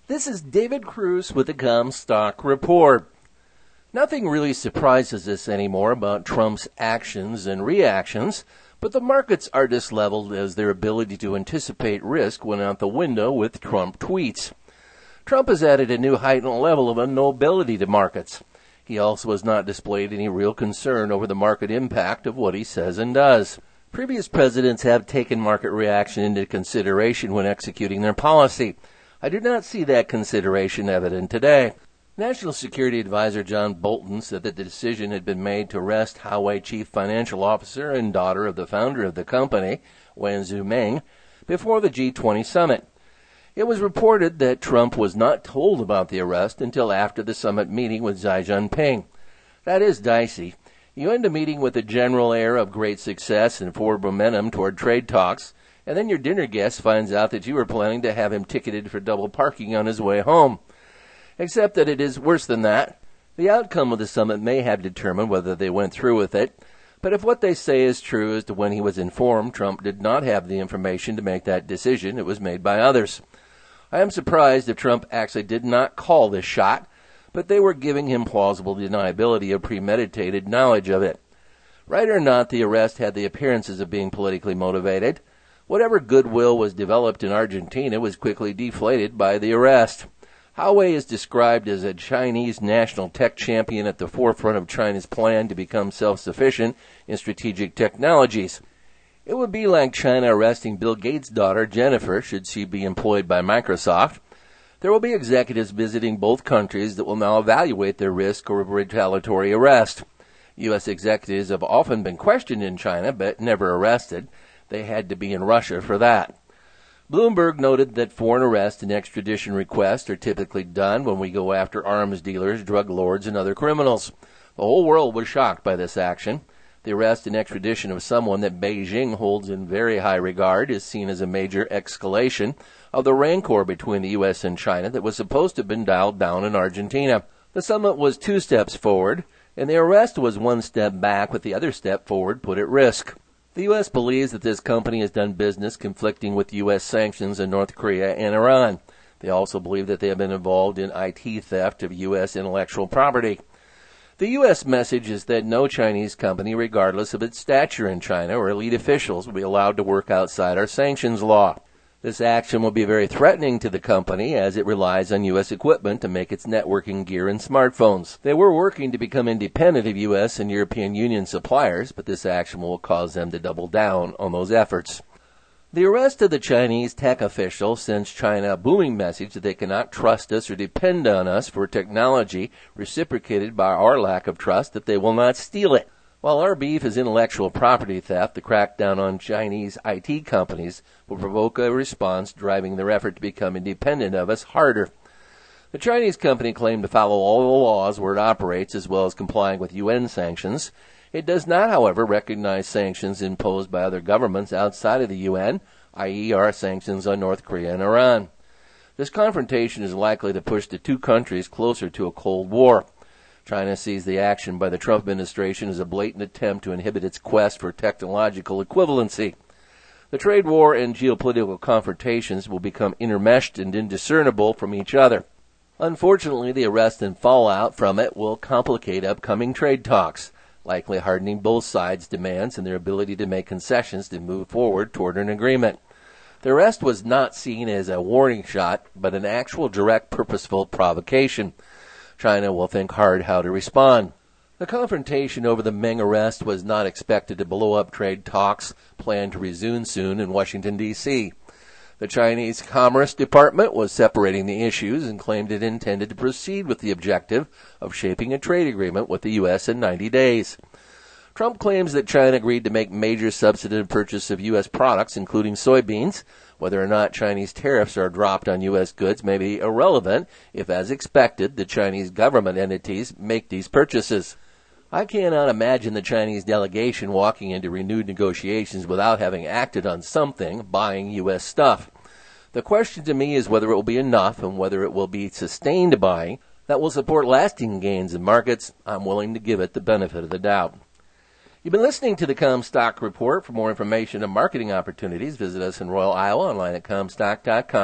This is David Cruz with the Comstock Report. Nothing really surprises us anymore about Trump's actions and reactions, but the markets are disleveled as their ability to anticipate risk went out the window with Trump tweets. Trump has added a new heightened level of unknowability to markets. He also has not displayed any real concern over the market impact of what he says and does. Previous presidents have taken market reaction into consideration when executing their policy. I do not see that consideration evident today. National Security Advisor John Bolton said that the decision had been made to arrest Huawei Chief Financial Officer and daughter of the founder of the company, Wen Zhuming, before the G20 summit. It was reported that Trump was not told about the arrest until after the summit meeting with Xi Jinping. That is dicey. You end a meeting with a general air of great success and forward momentum toward trade talks, and then your dinner guest finds out that you were planning to have him ticketed for double parking on his way home. Except that it is worse than that. The outcome of the summit may have determined whether they went through with it, but if what they say is true as to when he was informed, Trump did not have the information to make that decision. It was made by others. I am surprised if Trump actually did not call this shot, but they were giving him plausible deniability of premeditated knowledge of it. Right or not, the arrest had the appearances of being politically motivated. Whatever goodwill was developed in Argentina was quickly deflated by the arrest. Huawei is described as a Chinese national tech champion at the forefront of China's plan to become self-sufficient in strategic technologies. It would be like China arresting Bill Gates' daughter, Jennifer, should she be employed by Microsoft. There will be executives visiting both countries that will now evaluate their risk of retaliatory arrest. U.S. executives have often been questioned in China, but never arrested. They had to be in Russia for that. Bloomberg noted that foreign arrest and extradition requests are typically done when we go after arms dealers, drug lords, and other criminals. The whole world was shocked by this action. The arrest and extradition of someone that Beijing holds in very high regard is seen as a major escalation of the rancor between the U.S. and China that was supposed to have been dialed down in Argentina. The summit was 2 steps forward, and the arrest was 1 step back, with the other step forward put at risk. The U.S. believes that this company has done business conflicting with U.S. sanctions in North Korea and Iran. They also believe that they have been involved in IT theft of U.S. intellectual property. The U.S. message is that no Chinese company, regardless of its stature in China or elite officials, will be allowed to work outside our sanctions law. This action will be very threatening to the company as it relies on U.S. equipment to make its networking gear and smartphones. They were working to become independent of U.S. and European Union suppliers, but this action will cause them to double down on those efforts. The arrest of the Chinese tech official sends China a booming message that they cannot trust us or depend on us for technology, reciprocated by our lack of trust that they will not steal it. While our beef is intellectual property theft, the crackdown on Chinese IT companies will provoke a response, driving their effort to become independent of us harder. The Chinese company claimed to follow all the laws where it operates, as well as complying with UN sanctions. It does not, however, recognize sanctions imposed by other governments outside of the UN, i.e. our sanctions on North Korea and Iran. This confrontation is likely to push the two countries closer to a Cold War. China sees the action by the Trump administration as a blatant attempt to inhibit its quest for technological equivalency. The trade war and geopolitical confrontations will become intermeshed and indiscernible from each other. Unfortunately, the arrest and fallout from it will complicate upcoming trade talks, likely hardening both sides' demands and their ability to make concessions to move forward toward an agreement. The arrest was not seen as a warning shot, but an actual direct, purposeful provocation. China will think hard how to respond. The confrontation over the Meng arrest was not expected to blow up trade talks planned to resume soon in Washington, D.C. The Chinese Commerce Department was separating the issues and claimed it intended to proceed with the objective of shaping a trade agreement with the U.S. in 90 days. Trump claims that China agreed to make major substantive purchase of U.S. products, including soybeans. Whether or not Chinese tariffs are dropped on U.S. goods may be irrelevant if, as expected, the Chinese government entities make these purchases. I cannot imagine the Chinese delegation walking into renewed negotiations without having acted on something, buying U.S. stuff. The question to me is whether it will be enough and whether it will be sustained buying that will support lasting gains in markets. I'm willing to give it the benefit of the doubt. You've been listening to the Comstock Report. For more information on marketing opportunities, visit us in Royal, Iowa, online at Comstock.com.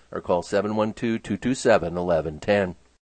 or call 712-227-1110.